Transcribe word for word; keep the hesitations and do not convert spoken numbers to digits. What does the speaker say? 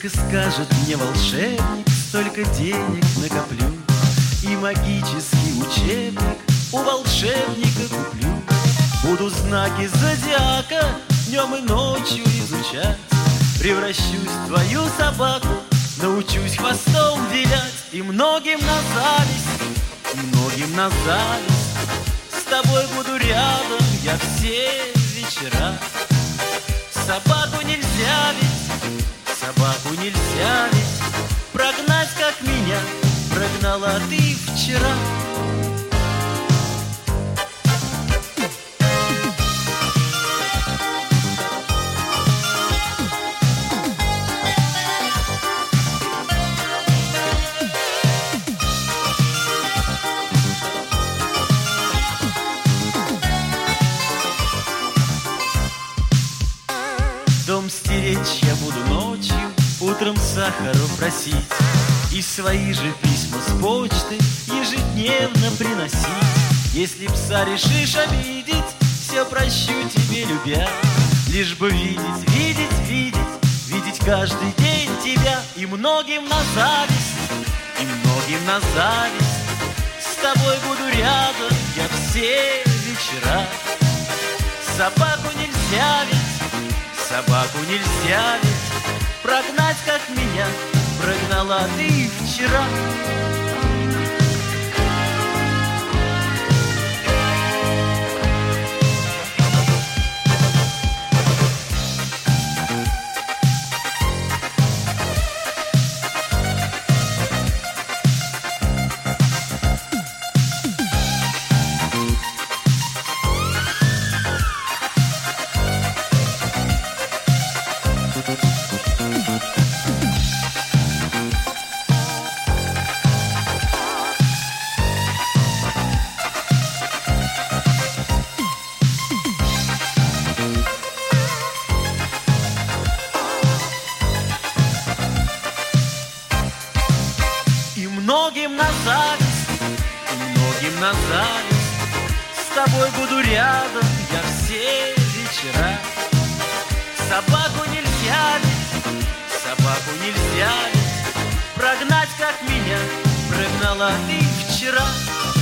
Только скажет мне волшебник, столько денег накоплю, и магический учебник у волшебника куплю. Буду знаки зодиака днем и ночью изучать, превращусь в твою собаку, научусь хвостом вилять. И многим на зависть, и многим на зависть, с тобой буду рядом я все вечера. Собаку нельзя ведь, собаку нельзя ведь прогнать, как меня прогнала ты вчера. Дом стеречь я буду ночью, утром сахару просить, и свои же письма с почты ежедневно приносить. Если пса решишь обидеть, все прощу тебе, любя, лишь бы видеть, видеть, видеть, видеть каждый день тебя. И многим на зависть, и многим на зависть, с тобой буду рядом я все вечера. Собаку нельзя ведь, собаку нельзя ведь прогнать, как меня прогнала ты вчера. Многим на зависть, и многим на зависть, с тобой буду рядом я все вечера. Собаку нельзя ведь, собаку нельзя ведь прогнать, как меня прогнала ты вчера.